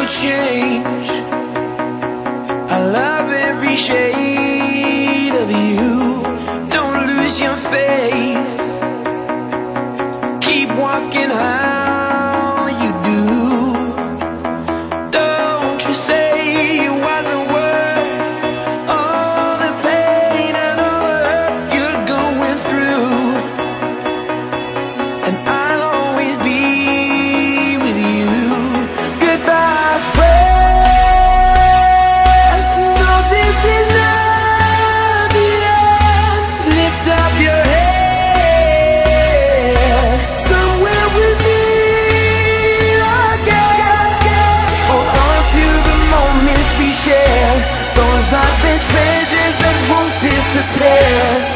will change. I love every shade of you. Don't lose your faith. Keep walking how you do. Don't you say it wasn't worth all the pain and all the hurt you're going through. And I'll always be with you. Goodbye, friend. No, this is not the end. Lift up your head. Somewhere with me again. Hold on to the moments we shared. Those are the treasures that won't disappear.